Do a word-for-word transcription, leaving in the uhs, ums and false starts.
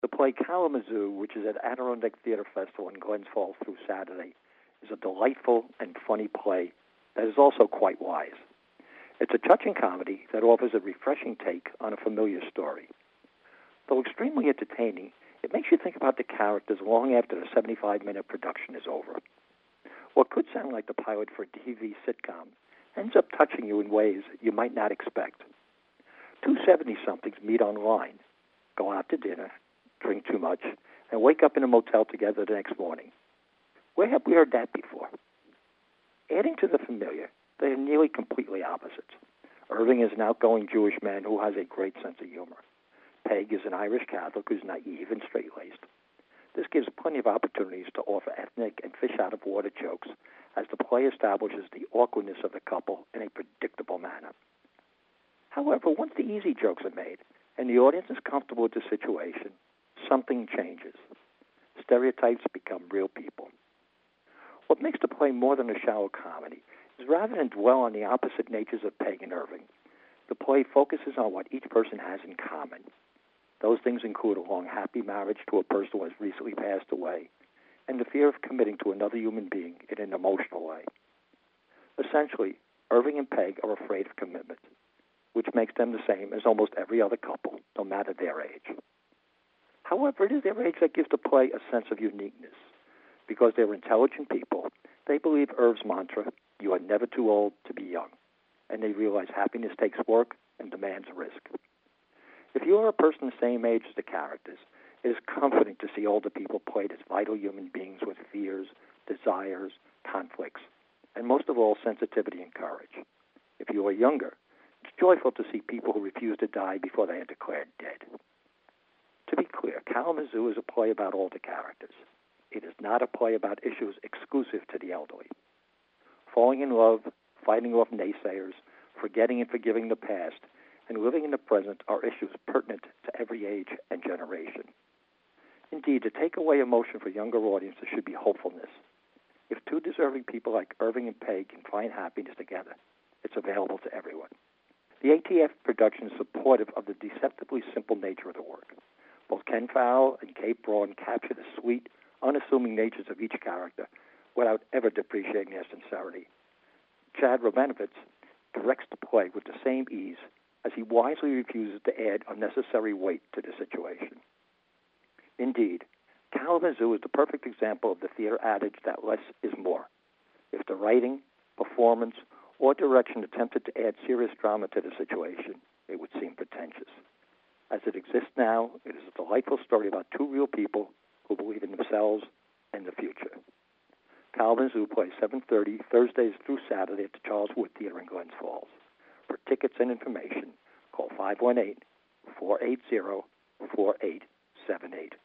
The play Kalamazoo, which is at Adirondack Theater Festival in Glens Falls through Saturday, is a delightful and funny play that is also quite wise. It's a touching comedy that offers a refreshing take on a familiar story. Though extremely entertaining, it makes you think about the characters long after the seventy-five minute production is over. What could sound like the pilot for a T V sitcom ends up touching you in ways you might not expect. Two seventy-somethings meet online, go out to dinner, drink too much, and wake up in a motel together the next morning. Where have we heard that before? Adding to the familiar, they are nearly completely opposites. Irving is an outgoing Jewish man who has a great sense of humor. Peg is an Irish Catholic who's naive and straight-laced. This gives plenty of opportunities to offer ethnic and fish-out-of-water jokes as the play establishes the awkwardness of the couple in a predictable manner. However, once the easy jokes are made and the audience is comfortable with the situation, something changes. Stereotypes become real people. What makes the play more than a shallow comedy is rather than dwell on the opposite natures of Peg and Irving, the play focuses on what each person has in common. Those things include a long, happy marriage to a person who has recently passed away, and the fear of committing to another human being in an emotional way. Essentially, Irving and Peg are afraid of commitment, which makes them the same as almost every other couple, no matter their age. However, it is their age that gives the play a sense of uniqueness. Because they're intelligent people, they believe Irv's mantra, "You are never too old to be young," and they realize happiness takes work and demands risk. If you are a person the same age as the characters, it is comforting to see older people played as vital human beings with fears, desires, conflicts, and most of all, sensitivity and courage. If you are younger, it's joyful to see people who refuse to die before they are declared dead. To be clear, Kalamazoo is a play about all the characters. It is not a play about issues exclusive to the elderly. Falling in love, fighting off naysayers, forgetting and forgiving the past, and living in the present are issues pertinent to every age and generation. Indeed, the takeaway emotion for younger audiences should be hopefulness. If two deserving people like Irving and Peg can find happiness together, it's available to everyone. The A T F production is supportive of the deceptively simple nature of the work. Both Ken Farrell and Kate Braun capture the sweet, unassuming natures of each character without ever depreciating their sincerity. Chad Romanovitz directs the play with the same ease as he wisely refuses to add unnecessary weight to the situation. Indeed, Kalamazoo is the perfect example of the theater adage that less is more. If the writing, performance, or direction attempted to add serious drama to the situation, it would seem pretentious. As it exists now, it is a delightful story about two real people who believe in themselves and the future. Kalamazoo plays seven thirty Thursdays through Saturday at the Charles Wood Theater in Glens Falls. For tickets and information, call five one eight, four eight zero, four eight seven eight.